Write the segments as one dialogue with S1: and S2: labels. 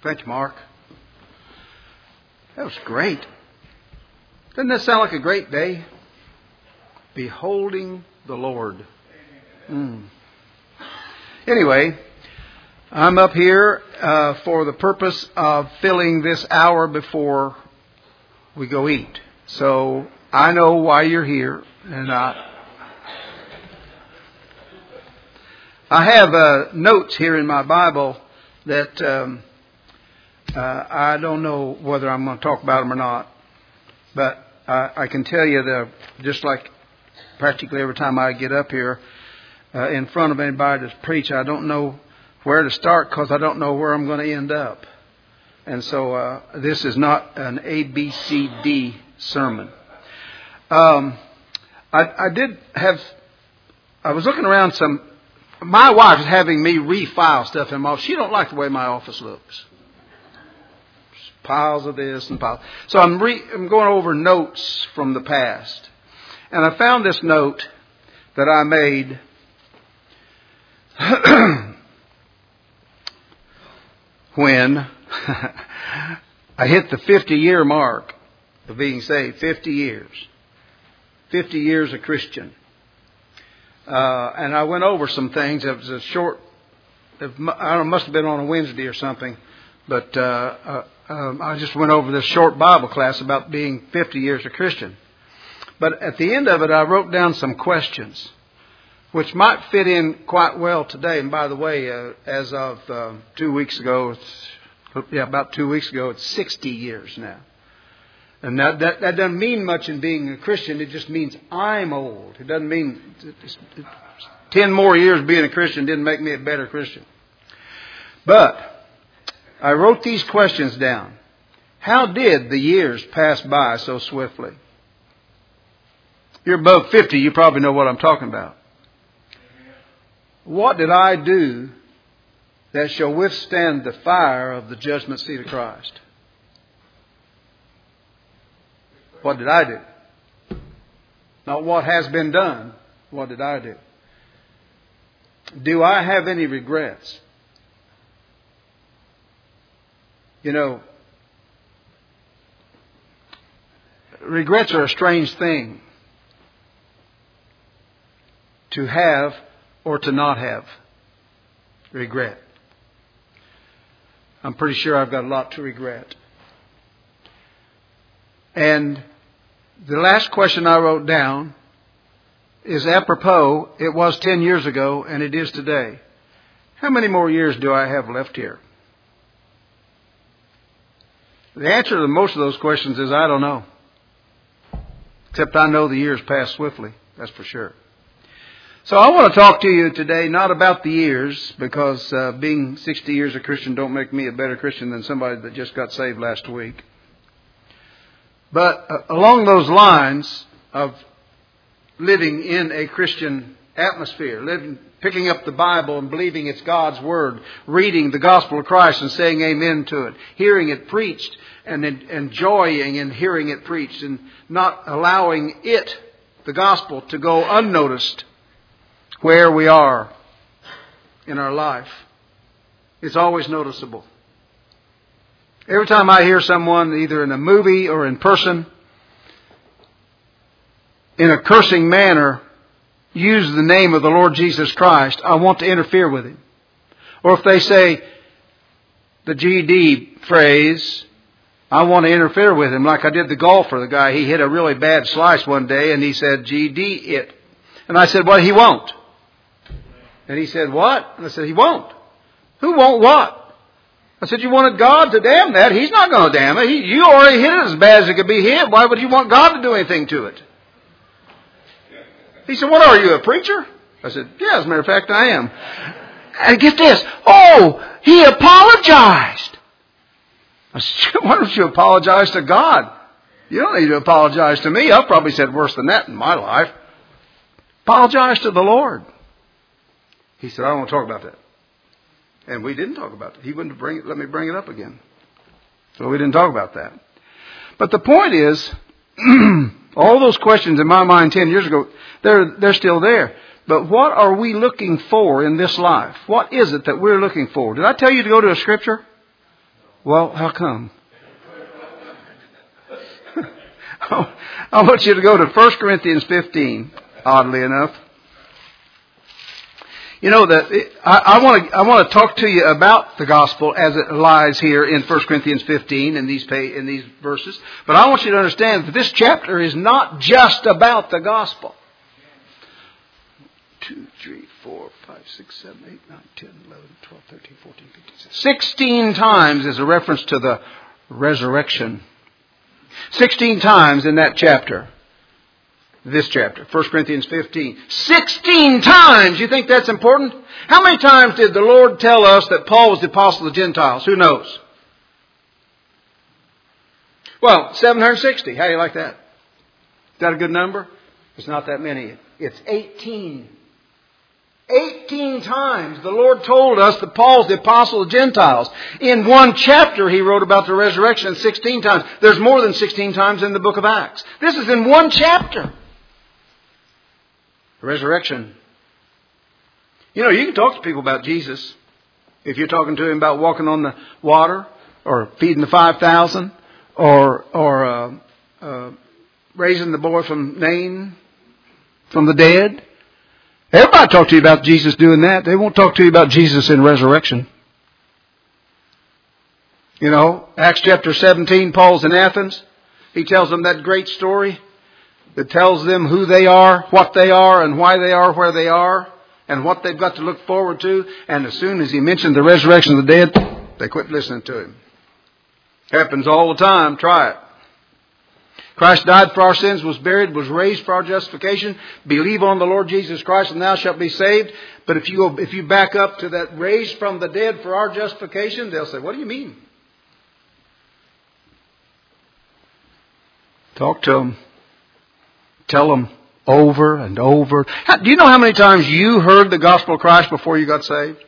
S1: Thank you, Mark. That was great. Doesn't that sound like a great day? Beholding the Lord. Anyway, I'm up here for the purpose of filling this hour before we go eat. So I know why you're here, and I have notes here in my Bible that I don't know whether I'm going to talk about them or not, but I can tell you that just like practically every time I get up here in front of anybody to preach, I don't know where to start because I don't know where I'm going to end up. And so this is not an ABCD sermon. I was looking around my wife is having me refile stuff in my office. She don't like the way my office looks. Piles of this and piles. So I'm going over notes from the past. And I found this note that I made when I hit the 50-year mark of being saved. 50 years. 50 years a Christian. And I went over some things. It was a short, I don't know, it must have been on a Wednesday or something. But I just went over this short Bible class about being 50 years a Christian. But at the end of it, I wrote down some questions, which might fit in quite well today. And by the way, as of 2 weeks ago, about 2 weeks ago, it's 60 years now. And that doesn't mean much in being a Christian. It just means I'm old. It doesn't mean 10 more years being a Christian didn't make me a better Christian. But I wrote these questions down. How did the years pass by so swiftly? You're above 50, you probably know what I'm talking about. What did I do that shall withstand the fire of the judgment seat of Christ? What did I do? Not what has been done. What did I do? Do I have any regrets? You know, regrets are a strange thing to have or to not have regret. I'm pretty sure I've got a lot to regret. And the last question I wrote down is apropos. It was 10 years ago and it is today. How many more years do I have left here? The answer to most of those questions is I don't know. Except I know the years pass swiftly. That's for sure. So I want to talk to you today not about the years, because being 60 years a Christian don't make me a better Christian than somebody that just got saved last week. But along those lines of living in a Christian atmosphere, picking up the Bible and believing it's God's Word, reading the gospel of Christ and saying amen to it, hearing it preached and enjoying and hearing it preached, and not allowing it, the gospel, to go unnoticed where we are in our life. It's always noticeable. Every time I hear someone, either in a movie or in person, in a cursing manner, use the name of the Lord Jesus Christ, I want to interfere with him. Or if they say the GD phrase, I want to interfere with him, like I did the golfer. The guy, he hit a really bad slice one day and he said, GD it. And I said, well, he won't. And he said, what? And I said, he won't. Who won't what? I said, you wanted God to damn that. He's not going to damn it. You already hit it as bad as it could be hit. Why would you want God to do anything to it? He said, what are you, a preacher? I said, yeah, as a matter of fact, I am. And get this. Oh, he apologized. I said, why don't you apologize to God? You don't need to apologize to me. I've probably said worse than that in my life. Apologize to the Lord. He said, I don't want to talk about that. And we didn't talk about it. He wouldn't let me bring it up again. So we didn't talk about that. But the point is, all those questions in my mind 10 years ago, they're still there. But what are we looking for in this life? What is it that we're looking for? Did I tell you to go to a scripture? Well, how come? I want you to go to 1 Corinthians 15, oddly enough. You know that I want to talk to you about the gospel as it lies here in 1 Corinthians 15 in these verses. But I want you to understand that this chapter is not just about the gospel. 2, 3, 4, 5, 6, 7, 8, 9, 10, 11, 12, 13, 14, 15, 16 times is a reference to the resurrection. 16 times in that chapter. This chapter, 1 Corinthians 15. 16 times! You think that's important? How many times did the Lord tell us that Paul was the apostle of the Gentiles? Who knows? Well, 760. How do you like that? Is that a good number? It's not that many. It's 18. 18 times the Lord told us that Paul's the apostle of the Gentiles. In one chapter he wrote about the resurrection 16 times. There's more than 16 times in the book of Acts. This is in one chapter. Resurrection. You know, you can talk to people about Jesus. If you're talking to him about walking on the water, or feeding the 5,000, or raising the boy from Nain from the dead. Everybody talk to you about Jesus doing that. They won't talk to you about Jesus in resurrection. You know, Acts chapter 17, Paul's in Athens. He tells them that great story that tells them who they are, what they are, and why they are where they are, and what they've got to look forward to. And as soon as he mentioned the resurrection of the dead, they quit listening to him. Happens all the time. Try it. Christ died for our sins, was buried, was raised for our justification. Believe on the Lord Jesus Christ and thou shalt be saved. But if you back up to that raised from the dead for our justification, they'll say, what do you mean? Talk to them. Tell them over and over. Do you know how many times you heard the gospel of Christ before you got saved?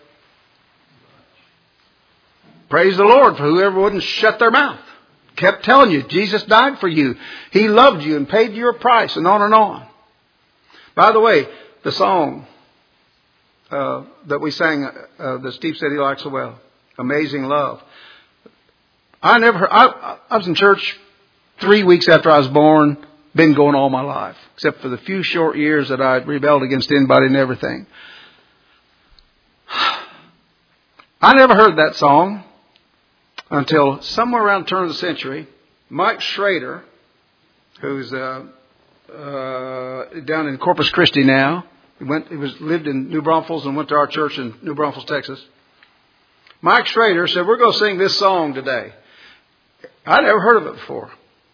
S1: Praise the Lord for whoever wouldn't shut their mouth. Kept telling you, Jesus died for you. He loved you and paid your price, and on and on. By the way, the song that we sang, that Steve said he liked so well, Amazing Love. I was in church 3 weeks after I was born. Been going all my life, except for the few short years that I rebelled against anybody and everything. I never heard that song until somewhere around the turn of the century. Mike Schrader, who's down in Corpus Christi now, lived in New Braunfels and went to our church in New Braunfels, Texas. Mike Schrader said, we're going to sing this song today. I'd never heard of it before.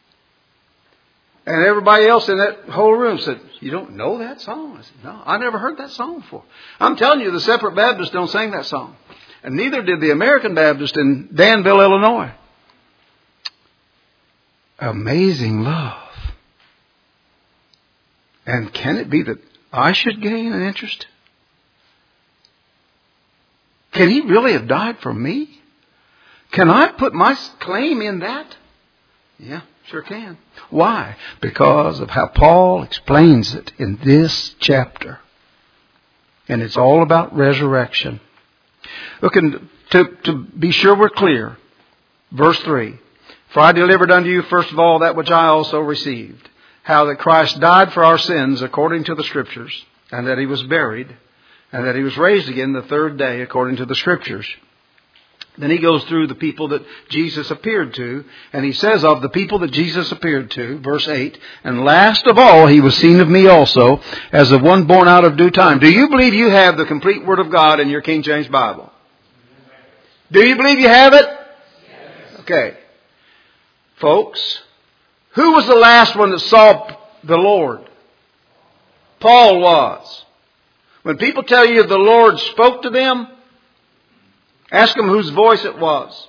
S1: And everybody else in that whole room said, you don't know that song? I said, no, I never heard that song before. I'm telling you, the Separate Baptists don't sing that song. And neither did the American Baptist in Danville, Illinois. Amazing love. And can it be that I should gain an interest? Can he really have died for me? Can I put my claim in that? Yeah. Sure can. Why? Because of how Paul explains it in this chapter. And it's all about resurrection. Look, to be sure we're clear, verse 3. For I delivered unto you first of all that which I also received, how that Christ died for our sins according to the Scriptures, and that he was buried, and that he was raised again the third day according to the Scriptures. Then he goes through the people that Jesus appeared to, and he says of the people that Jesus appeared to, verse 8, and last of all he was seen of me also, as of one born out of due time. Do you believe you have the complete Word of God in your King James Bible? Do you believe you have it? Yes. Okay. Folks, who was the last one that saw the Lord? Paul was. When people tell you the Lord spoke to them, ask them whose voice it was.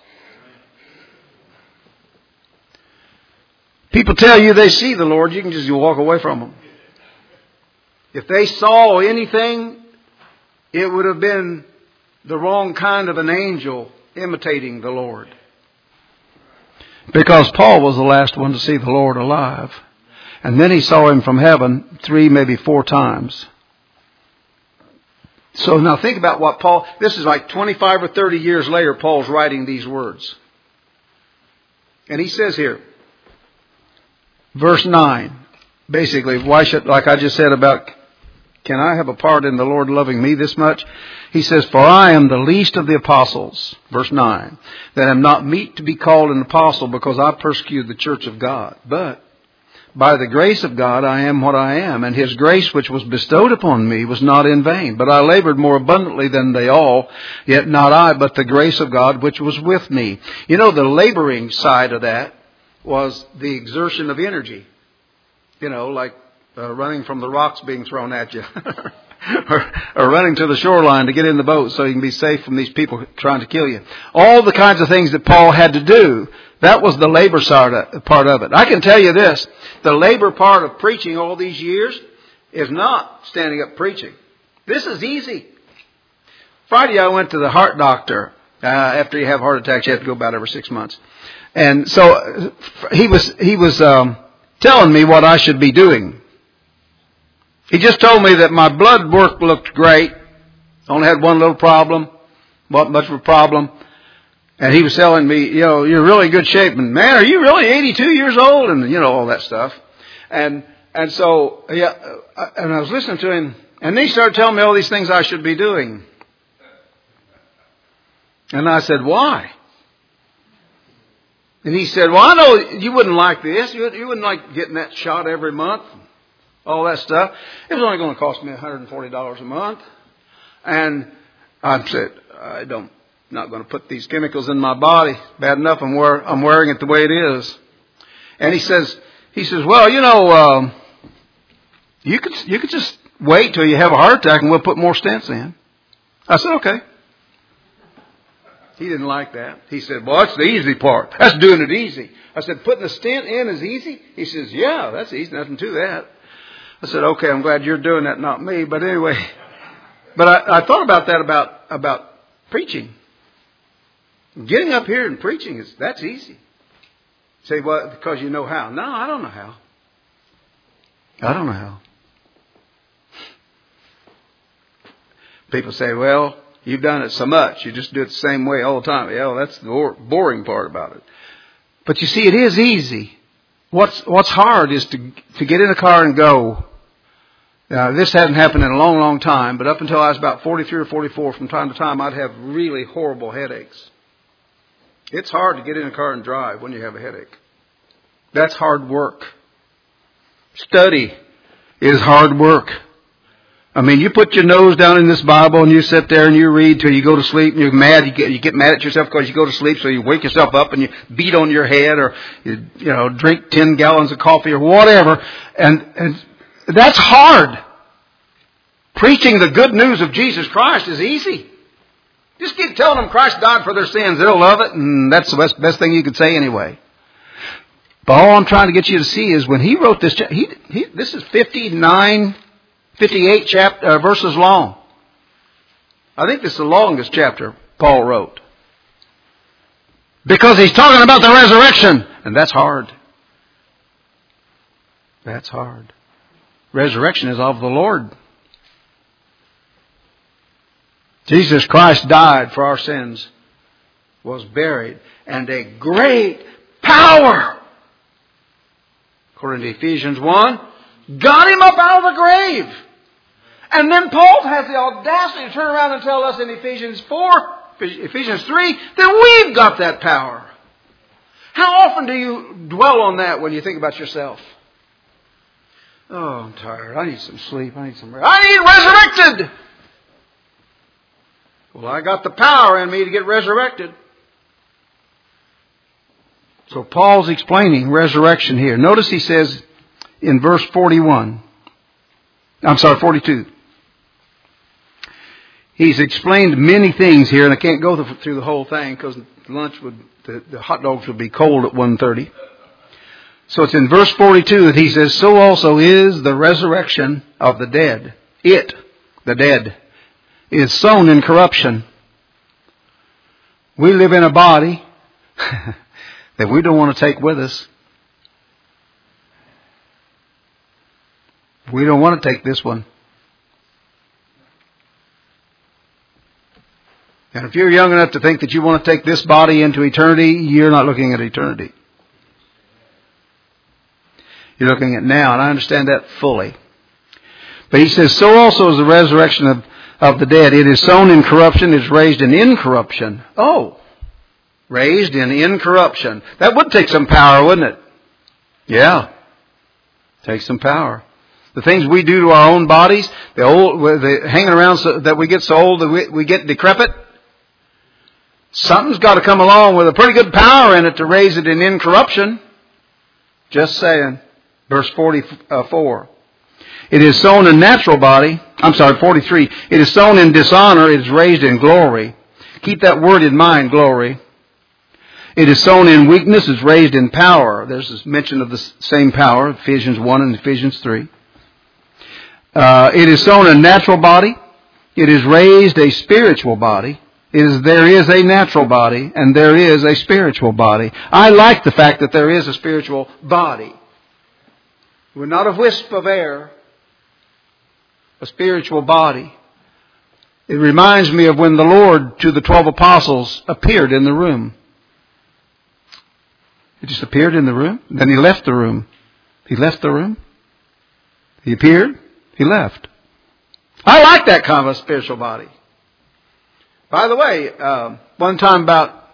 S1: People tell you they see the Lord, you can just walk away from them. If they saw anything, it would have been the wrong kind of an angel imitating the Lord. Because Paul was the last one to see the Lord alive. And then he saw him from heaven 3, maybe 4 times. So now think about what Paul, this is like 25 or 30 years later, Paul's writing these words. And he says here, verse 9, basically, why should, like I just said about, can I have a part in the Lord loving me this much? He says, for I am the least of the apostles, verse 9, that am not meet to be called an apostle because I persecuted the church of God. But by the grace of God I am what I am, and His grace which was bestowed upon me was not in vain. But I labored more abundantly than they all, yet not I, but the grace of God which was with me. You know, the laboring side of that was the exertion of energy. You know, like running from the rocks being thrown at you. or running to the shoreline to get in the boat so you can be safe from these people trying to kill you. All the kinds of things that Paul had to do, that was the labor part of it. I can tell you this, the labor part of preaching all these years is not standing up preaching. This is easy. Friday I went to the heart doctor. After you have heart attacks, you have to go about every 6 months. And so he was telling me what I should be doing. He just told me that my blood work looked great. Only had one little problem. Wasn't much of a problem. And he was telling me, you know, you're really in good shape. And man, are you really 82 years old? And, you know, all that stuff. And so, yeah, and I was listening to him. And then he started telling me all these things I should be doing. And I said, why? And he said, well, I know you wouldn't like this. You wouldn't like getting that shot every month. All that stuff. It was only going to cost me $140 a month. And I said, not going to put these chemicals in my body. Bad enough I'm wearing it the way it is. And he says, well, you know, you could just wait till you have a heart attack and we'll put more stents in. I said, okay. He didn't like that. He said, well, that's the easy part. That's doing it easy. I said, putting a stent in is easy? He says, yeah, that's easy. Nothing to that. I said, okay, I'm glad you're doing that, not me. But anyway, but I thought about that about preaching. Getting up here and preaching, that's easy. Say, well, because you know how. No, I don't know how. I don't know how. People say, well, you've done it so much. You just do it the same way all the time. Yeah, well, that's the boring part about it. But you see, it is easy. What's hard is to get in a car and go. Now, this hadn't happened in a long, long time, but up until I was about 43 or 44, from time to time, I'd have really horrible headaches. It's hard to get in a car and drive when you have a headache. That's hard work. Study is hard work. I mean, you put your nose down in this Bible and you sit there and you read till you go to sleep and you're mad. You get mad at yourself because you go to sleep, so you wake yourself up and you beat on your head or you drink 10 gallons of coffee or whatever. And that's hard. Preaching the good news of Jesus Christ is easy. Just keep telling them Christ died for their sins. They'll love it, and that's the best thing you could say anyway. But all I'm trying to get you to see is when he wrote this, this is 58 verses long. I think this is the longest chapter Paul wrote. Because he's talking about the resurrection, and that's hard. That's hard. Resurrection is of the Lord. Jesus Christ died for our sins, was buried, and a great power, according to Ephesians 1, got him up out of the grave. And then Paul has the audacity to turn around and tell us in Ephesians 3, that we've got that power. How often do you dwell on that when you think about yourself? Oh, I'm tired. I need some sleep. I need some rest. I need resurrected. Well, I got the power in me to get resurrected. So Paul's explaining resurrection here. Notice he says in verse 42. He's explained many things here, and I can't go through the whole thing because the hot dogs would be cold at 1:30. So it's in verse 42 that he says, so also is the resurrection of the dead. The dead, is sown in corruption. We live in a body that we don't want to take with us. We don't want to take this one. And if you're young enough to think that you want to take this body into eternity, you're not looking at eternity. you're looking at now, and I understand that fully. But he says, so also is the resurrection of the dead. It is sown in corruption, it is raised in incorruption. Oh, raised in incorruption. That would take some power, wouldn't it? Yeah. Takes some power. The things we do to our own bodies, the hanging around so that we get so old that we get decrepit. Something's got to come along with a pretty good power in it to raise it in incorruption. Just saying. Verse 44. It is sown in natural body. 43. It is sown in dishonor. It is raised in glory. Keep that word in mind, glory. It is sown in weakness. It is raised in power. There's this mention of the same power, Ephesians 1 and Ephesians 3. It is sown in natural body. It is raised a spiritual body. There is a natural body and there is a spiritual body. I like the fact that there is a spiritual body. We're not a wisp of air. A spiritual body. It reminds me of when the Lord to the 12 apostles appeared in the room. He just appeared in the room. Then He left the room. He left the room. He appeared. He left. I like that kind of a spiritual body. By the way, one time about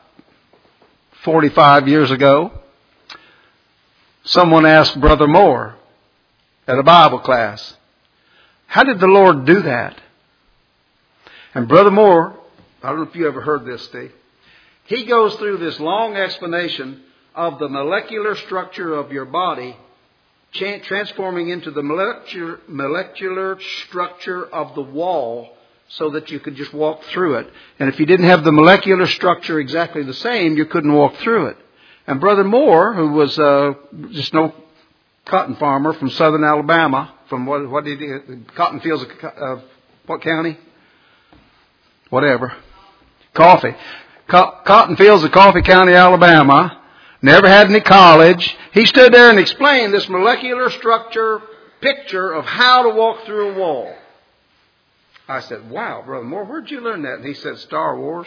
S1: 45 years ago, someone asked Brother Moore at a Bible class, how did the Lord do that? And Brother Moore, I don't know if you ever heard this, Steve. He goes through this long explanation of the molecular structure of your body, transforming into the molecular structure of the wall so that you could just walk through it. And if you didn't have the molecular structure exactly the same, you couldn't walk through it. And Brother Moore, who was just no cotton farmer from southern Alabama, from what did he, cotton fields of what county? Whatever. Coffee. Cotton fields of Coffee County, Alabama. Never had any college. He stood there and explained this molecular structure picture of how to walk through a wall. I said, wow, Brother Moore, where'd you learn that? And he said, Star Wars.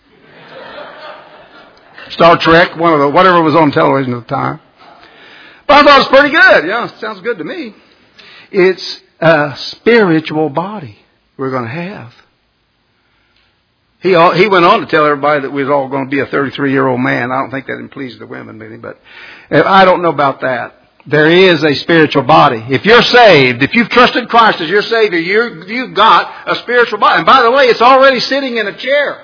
S1: Star Trek, whatever was on television at the time. But I thought it was pretty good. Yeah, sounds good to me. It's a spiritual body we're going to have. He went on to tell everybody that we was all going to be a 33-year-old man. I don't think that didn't please the women many, but I don't know about that. There is a spiritual body. If you're saved, if you've trusted Christ as your Savior, you've got a spiritual body. And by the way, it's already sitting in a chair.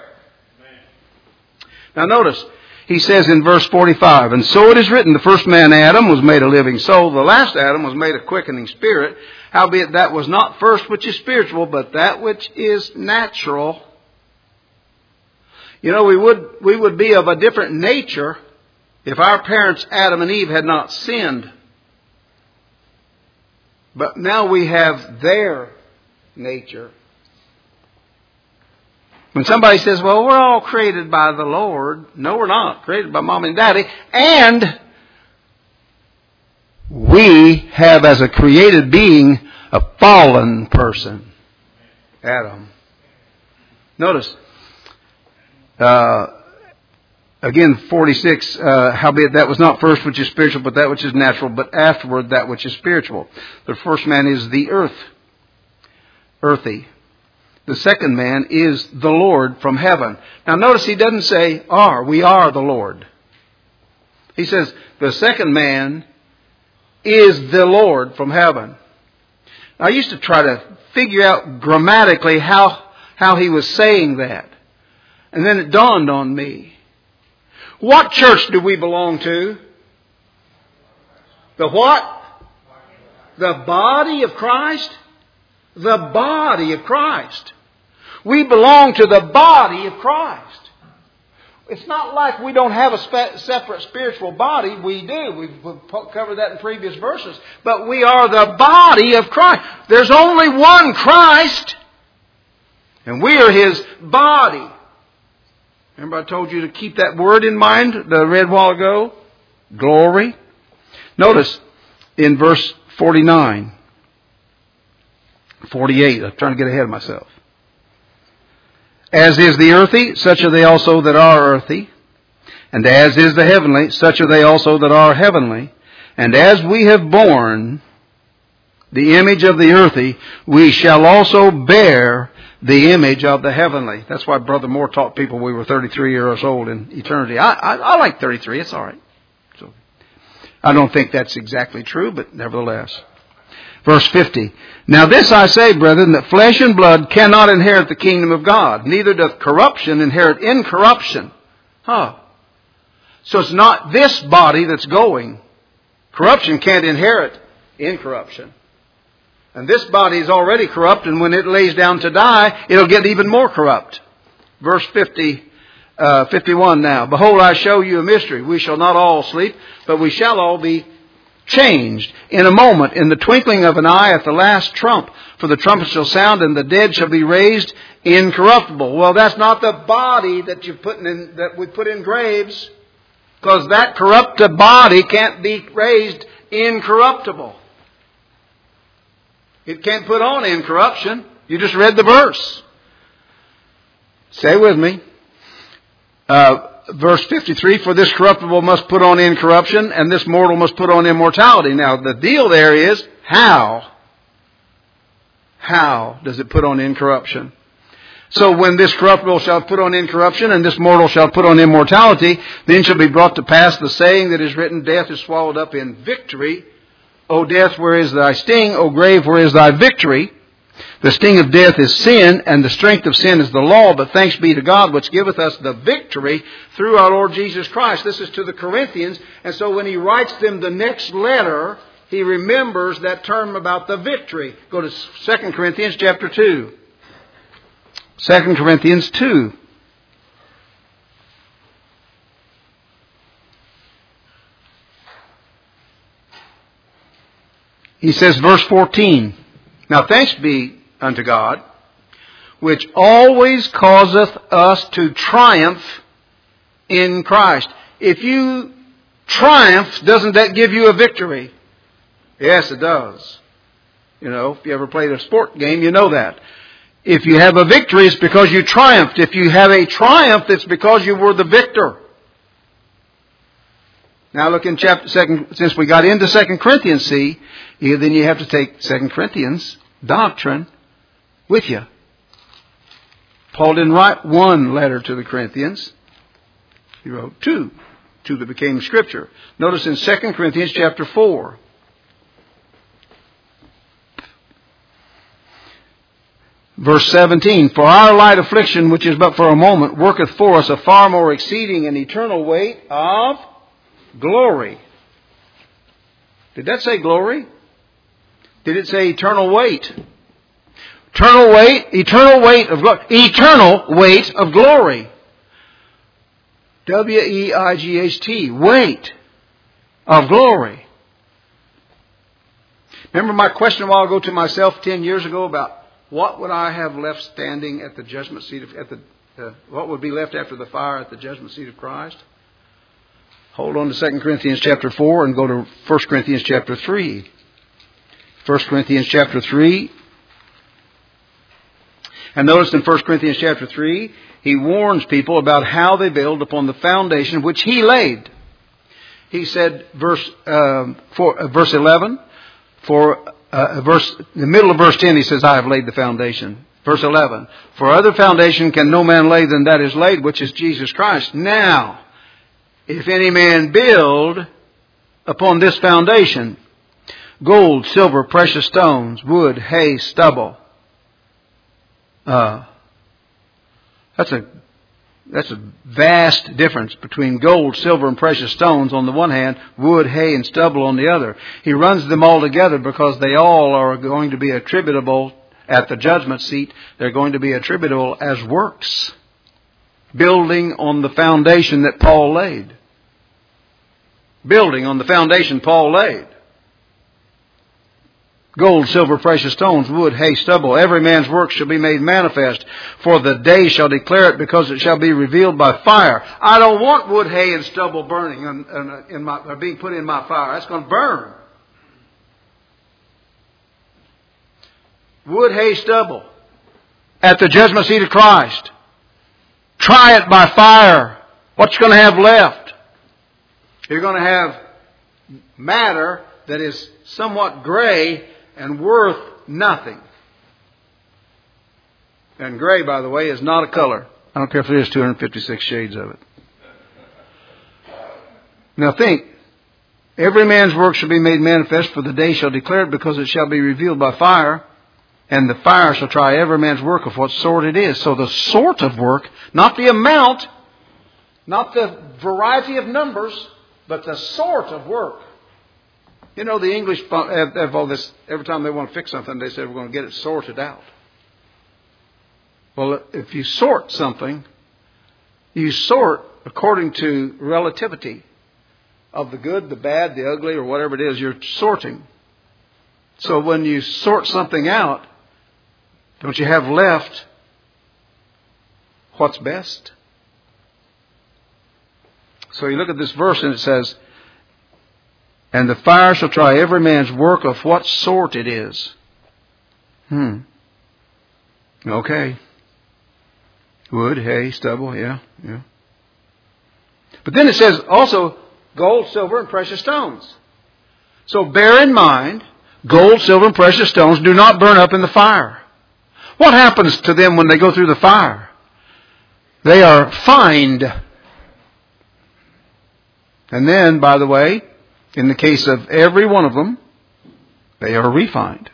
S1: Now notice, he says in verse 45, and so it is written, the first man, Adam, was made a living soul. The last Adam was made a quickening spirit. Howbeit that was not first which is spiritual, but that which is natural. You know, we would be of a different nature if our parents, Adam and Eve, had not sinned. But now we have their nature. When somebody says, well, we're all created by the Lord. No, we're not. Created by Mom and Daddy. And we have, as a created being, a fallen person. Adam. Notice, again, 46, howbeit that was not first which is spiritual, but that which is natural, but afterward that which is spiritual. The first man is the earthy. The second man is the Lord from heaven. Now notice he doesn't say, we are the Lord. He says, the second man is the Lord from heaven. I used to try to figure out grammatically how he was saying that. And then it dawned on me. What church do we belong to? The what? The body of Christ? The body of Christ. We belong to the body of Christ. It's not like we don't have a separate spiritual body. We do. We've covered that in previous verses. But we are the body of Christ. There's only one Christ. And we are His body. Remember I told you to keep that word in mind that I read a while ago? Glory. Notice in verse 48. I'm trying to get ahead of myself. As is the earthy, such are they also that are earthy. And as is the heavenly, such are they also that are heavenly. And as we have borne the image of the earthy, we shall also bear the image of the heavenly. That's why Brother Moore taught people we were 33 years old in eternity. I like 33. It's all right. So, I don't think that's exactly true, but nevertheless. Verse 50. Now this I say, brethren, that flesh and blood cannot inherit the kingdom of God. Neither doth corruption inherit incorruption. So it's not this body that's going. Corruption can't inherit incorruption. And this body is already corrupt, and when it lays down to die, it'll get even more corrupt. Verse 51 now. Behold, I show you a mystery. We shall not all sleep, but we shall all be changed in a moment, in the twinkling of an eye, at the last trump. For the trumpet shall sound, and the dead shall be raised incorruptible. Well, that's not the body that that we put in graves, because that corrupted body can't be raised incorruptible. It can't put on incorruption. You just read the verse. Say with me. Verse 53, for this corruptible must put on incorruption, and this mortal must put on immortality. Now, the deal there is, how? How does it put on incorruption? So when this corruptible shall put on incorruption, and this mortal shall put on immortality, then shall be brought to pass the saying that is written, death is swallowed up in victory. O death, where is thy sting? O grave, where is thy victory? The sting of death is sin, and the strength of sin is the law. But thanks be to God, which giveth us the victory through our Lord Jesus Christ. This is to the Corinthians. And so when he writes them the next letter, he remembers that term about the victory. Go to 2 Corinthians chapter 2. 2 Corinthians 2. He says, verse 14, now thanks be unto God, which always causeth us to triumph in Christ. If you triumph, doesn't that give you a victory? Yes, it does. You know, if you ever played a sport game, you know that. If you have a victory, it's because you triumphed. If you have a triumph, it's because you were the victor. Now look in chapter 2, since we got into 2 Corinthians, then you have to take 2 Corinthians doctrine with you. Paul didn't write one letter to the Corinthians. He wrote two that became Scripture. Notice in 2 Corinthians chapter 4. Verse 17, for our light affliction, which is but for a moment, worketh for us a far more exceeding and eternal weight of glory. Did that say glory? Did it say eternal weight? Eternal weight of glory. Eternal weight of glory. W-E-I-G-H-T. Weight of glory. Remember my question a while ago to myself 10 years ago about what would I have left standing at the judgment seat what would be left after the fire at the judgment seat of Christ? Hold on to 2 Corinthians chapter 4 and go to 1 Corinthians chapter 3. 1 Corinthians chapter 3. And notice in 1 Corinthians chapter 3, he warns people about how they build upon the foundation which he laid. He said, verse 11, in the middle of verse 10, he says, I have laid the foundation. Verse 11, for other foundation can no man lay than that is laid, which is Jesus Christ. Now, if any man build upon this foundation, gold, silver, precious stones, wood, hay, stubble. That's a vast difference between gold, silver, and precious stones on the one hand, wood, hay, and stubble on the other. He runs them all together because they all are going to be attributable at the judgment seat. They're going to be attributable as works. Building on the foundation that Paul laid. Building on the foundation Paul laid. Gold, silver, precious stones, wood, hay, stubble. Every man's work shall be made manifest. For the day shall declare it, because it shall be revealed by fire. I don't want wood, hay, and stubble burning or being put in my fire. That's going to burn. Wood, hay, stubble. At the judgment seat of Christ. Try it by fire. What you going to have left? You're going to have matter that is somewhat gray and worth nothing. And gray, by the way, is not a color. I don't care if there's 256 shades of it. Now think, every man's work shall be made manifest, for the day shall declare it, because it shall be revealed by fire. And the fire shall try every man's work of what sort it is. So the sort of work, not the amount, not the variety of numbers, but the sort of work. You know, the English have all this, every time they want to fix something, they say, we're going to get it sorted out. Well, if you sort something, you sort according to relativity of the good, the bad, the ugly, or whatever it is, you're sorting. So when you sort something out, don't you have left what's best? So you look at this verse and it says, and the fire shall try every man's work of what sort it is. Okay. Wood, hay, stubble, yeah. But then it says also gold, silver, and precious stones. So bear in mind, gold, silver, and precious stones do not burn up in the fire. What happens to them when they go through the fire? They are fined. And then, by the way, in the case of every one of them, they are refined.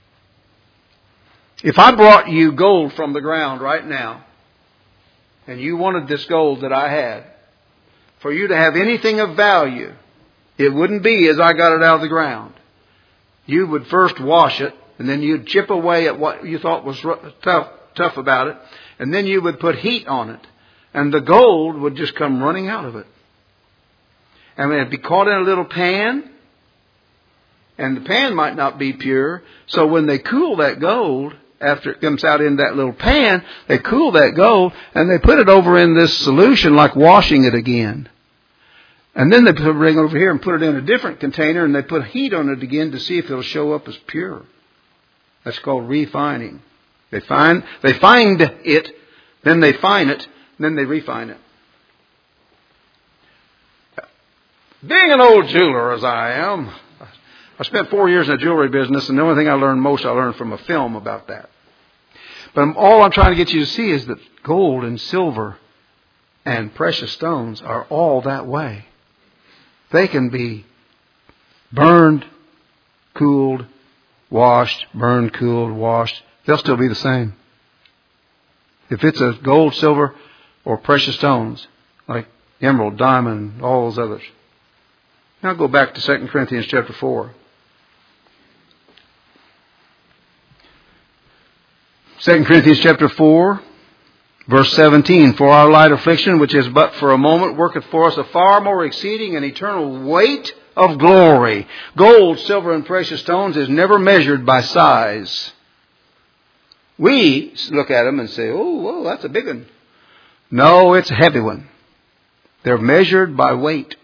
S1: If I brought you gold from the ground right now, and you wanted this gold that I had, for you to have anything of value, it wouldn't be as I got it out of the ground. You would first wash it, and then you'd chip away at what you thought was tough about it, and then you would put heat on it, and the gold would just come running out of it. And it'd be caught in a little pan, and the pan might not be pure, so when they cool that gold, after it comes out in that little pan, they cool that gold, and they put it over in this solution like washing it again. And then they bring it over here and put it in a different container, and they put heat on it again to see if it'll show up as pure. That's called refining. They find it, then they fine it, then they refine it. Being an old jeweler as I am, I spent 4 years in the jewelry business, and the only thing I learned from a film about that. But all I'm trying to get you to see is that gold and silver and precious stones are all that way. They can be burned, cooled, washed, burned, cooled, washed. They'll still be the same. If it's a gold, silver, or precious stones, like emerald, diamond, all those others. Now go back to 2 Corinthians chapter 4. 2 Corinthians chapter 4, verse 17. For our light affliction, which is but for a moment, worketh for us a far more exceeding and eternal weight of glory. Gold, silver, and precious stones is never measured by size. We look at them and say, oh, whoa, that's a big one. No, it's a heavy one. They're measured by weight.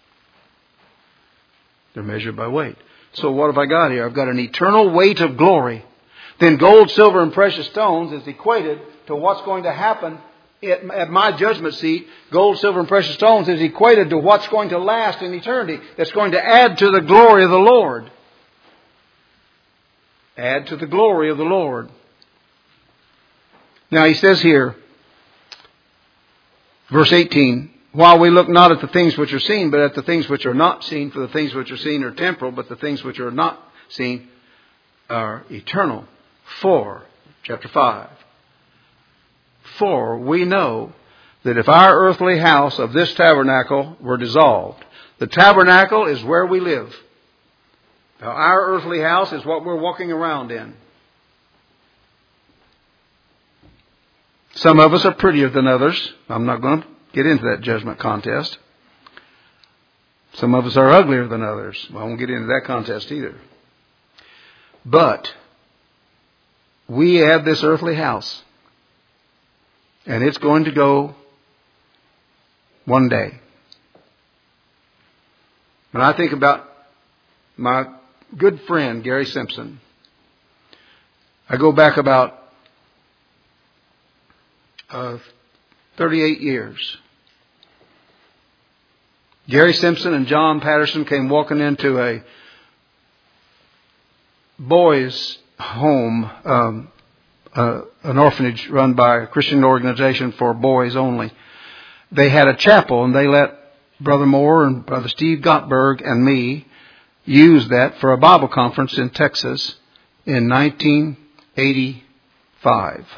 S1: They're measured by weight. So what have I got here? I've got an eternal weight of glory. Then gold, silver, and precious stones is equated to what's going to happen at my judgment seat. Gold, silver, and precious stones is equated to what's going to last in eternity. That's going to add to the glory of the Lord. Add to the glory of the Lord. Now he says here, verse 18, while we look not at the things which are seen, but at the things which are not seen, for the things which are seen are temporal, but the things which are not seen are eternal. For, chapter 5, for we know that if our earthly house of this tabernacle were dissolved, the tabernacle is where we live. Now, our earthly house is what we're walking around in. Some of us are prettier than others. I'm not going to get into that judgment contest. Some of us are uglier than others. Well, I won't get into that contest either. But we have this earthly house. And it's going to go one day. When I think about my good friend, Gary Simpson, I go back about 38 years. Gary Simpson and John Patterson came walking into a boys' home, an orphanage run by a Christian organization for boys only. They had a chapel, and they let Brother Moore and Brother Steve Gottberg and me use that for a Bible conference in Texas in 1985.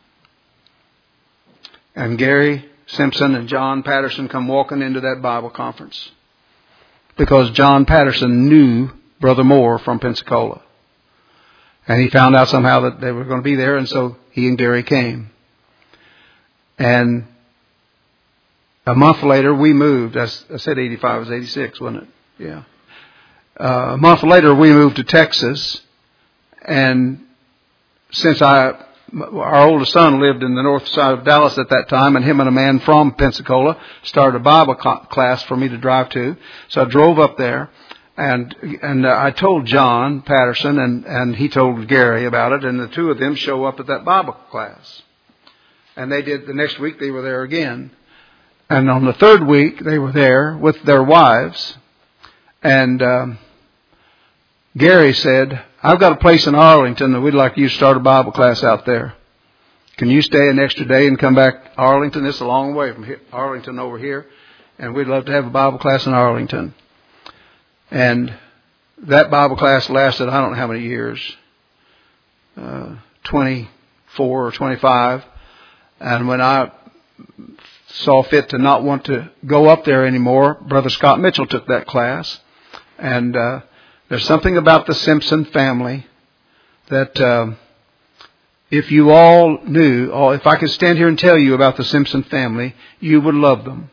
S1: And Gary Simpson and John Patterson come walking into that Bible conference because John Patterson knew Brother Moore from Pensacola. And he found out somehow that they were going to be there, and so he and Gary came. And a month later, we moved. I said 85, it was 86, wasn't it? Yeah. A month later, we moved to Texas. And since our oldest son lived in the north side of Dallas at that time, and him and a man from Pensacola started a Bible class for me to drive to. So I drove up there. And I told John Patterson, and he told Gary about it, and the two of them show up at that Bible class. And they did, the next week they were there again. And on the third week, they were there with their wives. And Gary said, I've got a place in Arlington that we'd like you to start a Bible class out there. Can you stay an extra day and come back to Arlington? This is a long way from here, Arlington over here. And we'd love to have a Bible class in Arlington. And that Bible class lasted, I don't know how many years, 24 or 25. And when I saw fit to not want to go up there anymore, Brother Scott Mitchell took that class. And there's something about the Simpson family that if you all knew, or if I could stand here and tell you about the Simpson family, you would love them.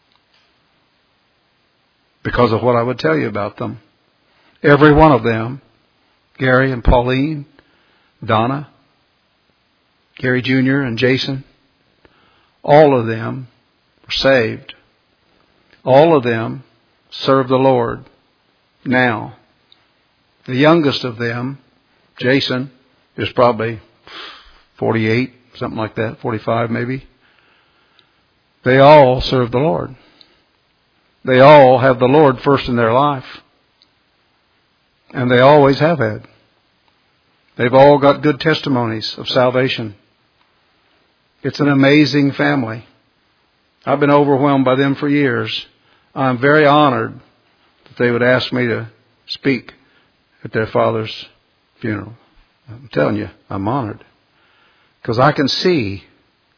S1: Because of what I would tell you about them. Every one of them, Gary and Pauline, Donna, Gary Jr. and Jason, all of them were saved. All of them serve the Lord now. The youngest of them, Jason, is probably 48, something like that, 45 maybe. They all serve the Lord. They all have the Lord first in their life. And they always have had. They've all got good testimonies of salvation. It's an amazing family. I've been overwhelmed by them for years. I'm very honored that they would ask me to speak at their father's funeral. I'm telling you, I'm honored. Because I can see.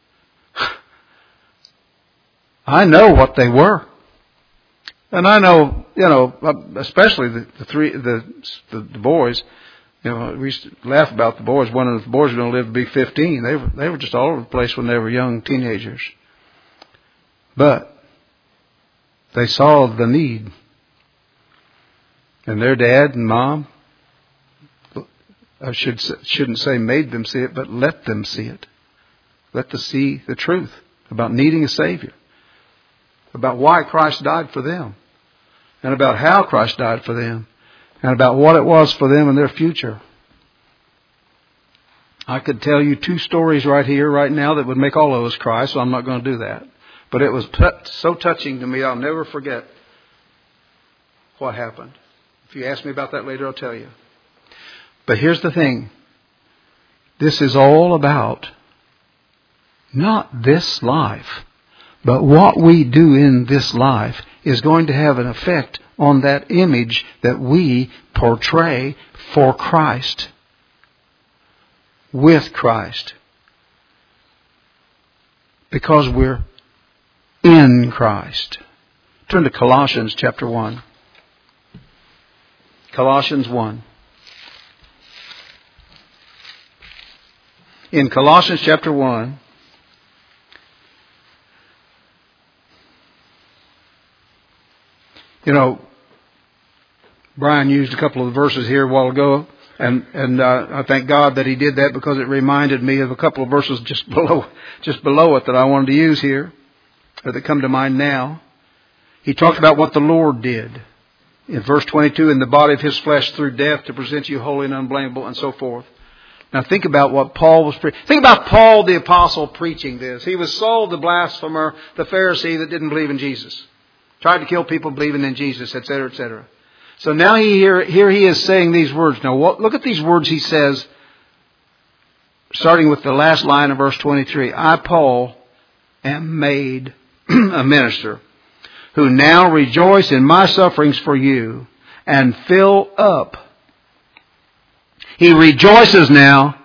S1: I know what they were. And I know, especially the boys, we used to laugh about the boys. One of the boys was going to live to be 15. They were just all over the place when they were young teenagers. But they saw the need. And their dad and mom, I shouldn't say made them see it, but let them see it. Let them see the truth about needing a Savior. About why Christ died for them. And about how Christ died for them. And about what it was for them in their future. I could tell you 2 stories right here, right now, that would make all of us cry, so I'm not going to do that. But it was so touching to me, I'll never forget what happened. If you ask me about that later, I'll tell you. But here's the thing. This is all about not this life. But what we do in this life is going to have an effect on that image that we portray for Christ. With Christ. Because we're in Christ. Turn to Colossians chapter 1. Colossians 1. In Colossians chapter 1, Brian used a couple of verses here a while ago, and I thank God that he did that because it reminded me of a couple of verses just below it that I wanted to use here, or that come to mind now. He talked about what the Lord did in verse 22, in the body of His flesh through death to present you holy and unblameable, and so forth. Now think about what Paul was preaching. Think about Paul the apostle preaching this. He was Saul the blasphemer, the Pharisee that didn't believe in Jesus. Tried to kill people believing in Jesus, etc., etc. So now here he is saying these words. Now look at these words he says, starting with the last line of verse 23. I, Paul, am made a minister, who now rejoice in my sufferings for you, and fill up. He rejoices now.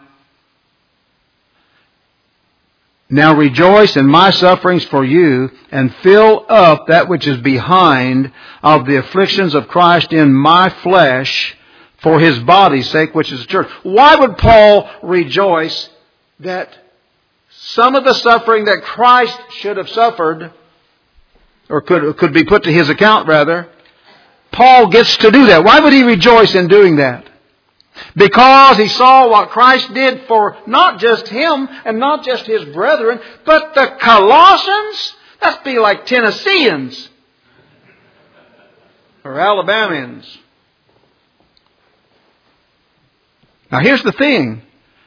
S1: Now rejoice in my sufferings for you, and fill up that which is behind of the afflictions of Christ in my flesh, for His body's sake, which is the church. Why would Paul rejoice that some of the suffering that Christ should have suffered, or could be put to his account rather, Paul gets to do that? Why would he rejoice in doing that? Because he saw what Christ did for not just him and not just his brethren, but the Colossians. That'd be like Tennesseans or Alabamians. Now here's the thing.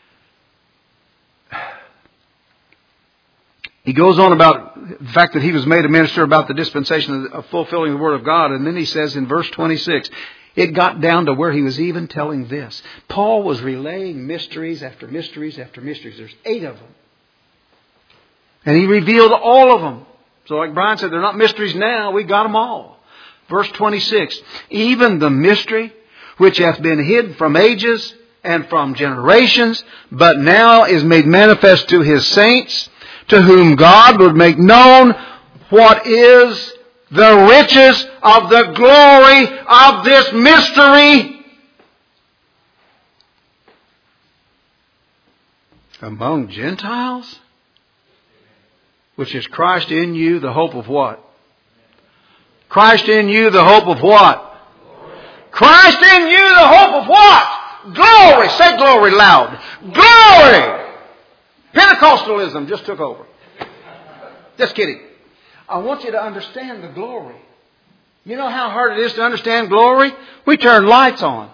S1: He goes on about the fact that he was made a minister, about the dispensation of fulfilling the Word of God. And then he says in verse 26, it got down to where he was even telling this. Paul was relaying mysteries after mysteries after mysteries. There's 8 of them. And he revealed all of them. So like Brian said, they're not mysteries now. We got them all. Verse 26, even the mystery which hath been hid from ages and from generations, but now is made manifest to His saints, to whom God would make known what is the riches of the glory of this mystery among Gentiles, which is Christ in you, the hope of what? Christ in you, the hope of what? Christ in you, the hope of what? Glory! Say glory loud. Glory! Pentecostalism just took over. Just kidding. I want you to understand the glory. You know how hard it is to understand glory? We turn lights on.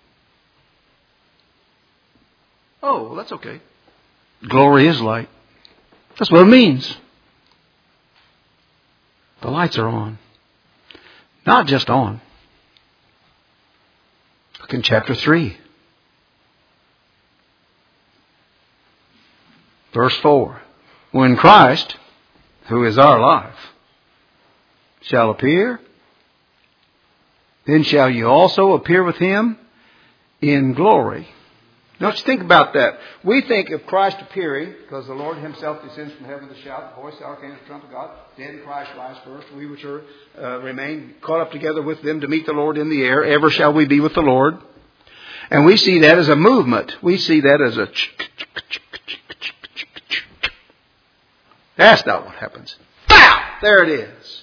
S1: Oh, well, that's okay. Glory is light. That's what it means. The lights are on. Not just on. Look in chapter 3. Verse 4. When Christ, who is our life, shall appear, then shall you also appear with Him in glory. Now let's think about that. We think of Christ appearing, because the Lord Himself descends from heaven with a shout, the voice of the archangel, the trumpet of God. Then Christ rise first. We which are remain caught up together with them to meet the Lord in the air. Ever shall we be with the Lord. And we see that as a movement. We see that as a... That's not what happens. Bow! There it is.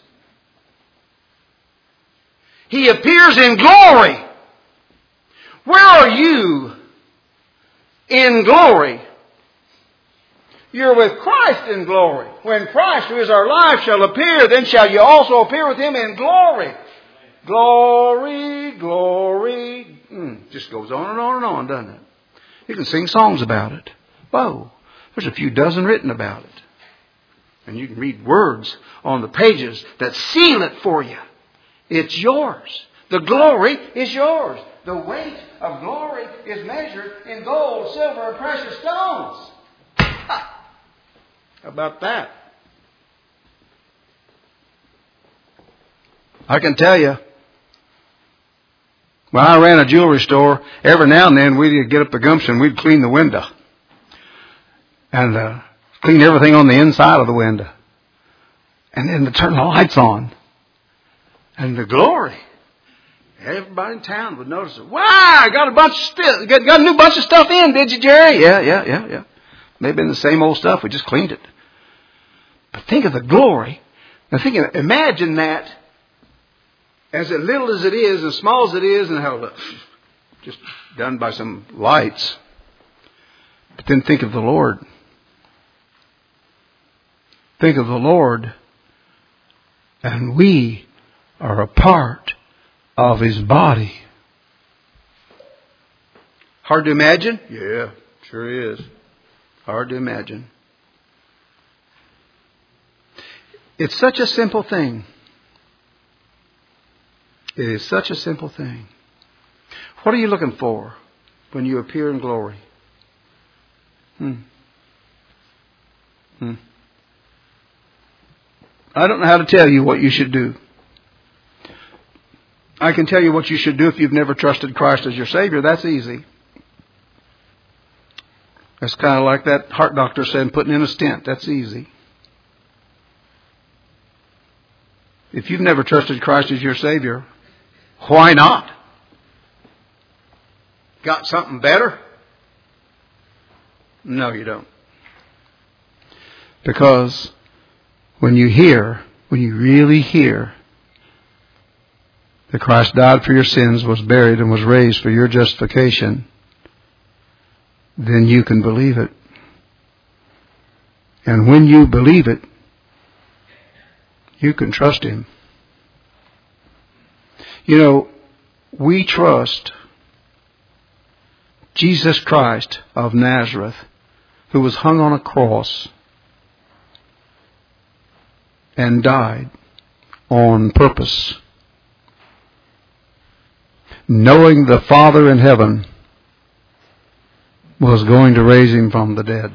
S1: He appears in glory. Where are you in glory? You're with Christ in glory. When Christ, who is our life, shall appear, then shall you also appear with Him in glory. Glory, glory. Just goes on and on and on, doesn't it? You can sing songs about it. Whoa, there's a few dozen written about it. And you can read words on the pages that seal it for you. It's yours. The glory is yours. The weight of glory is measured in gold, silver, and precious stones. How about that? I can tell you, when I ran a jewelry store, every now and then we'd get up the gumption, we'd clean the window. And clean everything on the inside of the window. And then to turn the lights on. And the glory. Everybody in town would notice it. Wow, I got got a new bunch of stuff in, did you, Jerry? Yeah. Maybe in the same old stuff, we just cleaned it. But think of the glory. Now imagine that as little as it is, as small as it is, and how just done by some lights. But then think of the Lord. Think of the Lord, and we are a part of His body. Hard to imagine? Yeah, sure is. Hard to imagine. It's such a simple thing. It is such a simple thing. What are you looking for when you appear in glory? I don't know how to tell you what you should do. I can tell you what you should do if you've never trusted Christ as your Savior. That's easy. That's kind of like that heart doctor saying putting in a stent. That's easy. If you've never trusted Christ as your Savior, why not? Got something better? No, you don't. Because when you really hear that Christ died for your sins, was buried, and was raised for your justification, then you can believe it. And when you believe it, you can trust Him. You know, we trust Jesus Christ of Nazareth, who was hung on a cross and died on purpose, knowing the Father in heaven was going to raise Him from the dead.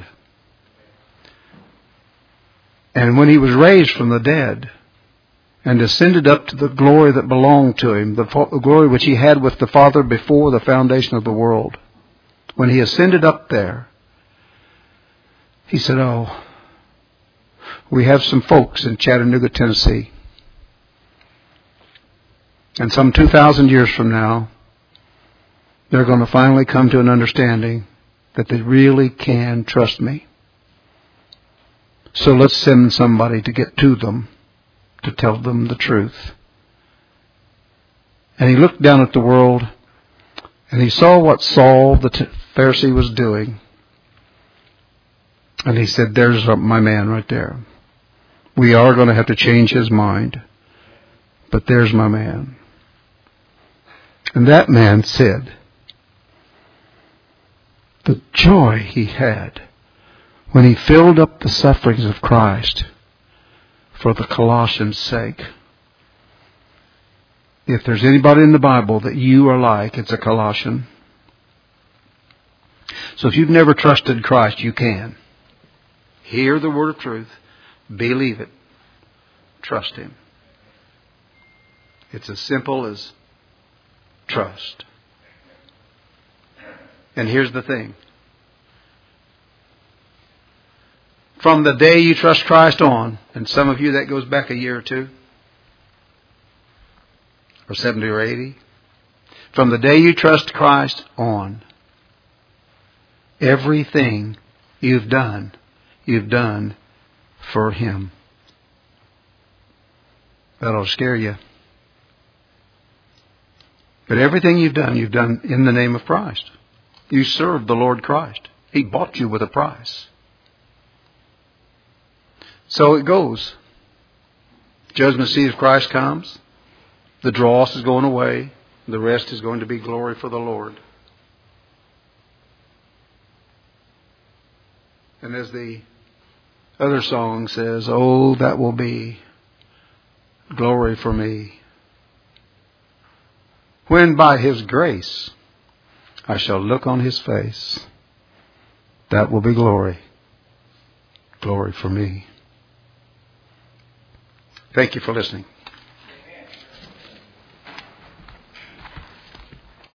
S1: And when He was raised from the dead and ascended up to the glory that belonged to Him, the glory which He had with the Father before the foundation of the world, when He ascended up there, He said, "Oh, we have some folks in Chattanooga, Tennessee. And some 2,000 years from now, they're going to finally come to an understanding that they really can trust me. So let's send somebody to get to them, to tell them the truth." And He looked down at the world, and He saw what Saul the Pharisee was doing. And He said, "There's my man right there. We are going to have to change his mind, but there's my man." And that man said, the joy he had when he filled up the sufferings of Christ for the Colossians' sake. If there's anybody in the Bible that you are like, it's a Colossian. So if you've never trusted Christ, you can. Hear the word of truth. Believe it. Trust Him. It's as simple as trust. And here's the thing. From the day you trust Christ on, and some of you that goes back a year or two, or 70 or 80, from the day you trust Christ on, everything you've done for Him. That'll scare you. But everything you've done in the name of Christ. You serve the Lord Christ. He bought you with a price. So it goes. Judgment seat of Christ comes. The dross is going away. The rest is going to be glory for the Lord. And as the other song says, "Oh, that will be glory for me, when by His grace I shall look on His face. That will be glory. Glory for me." Thank you for listening.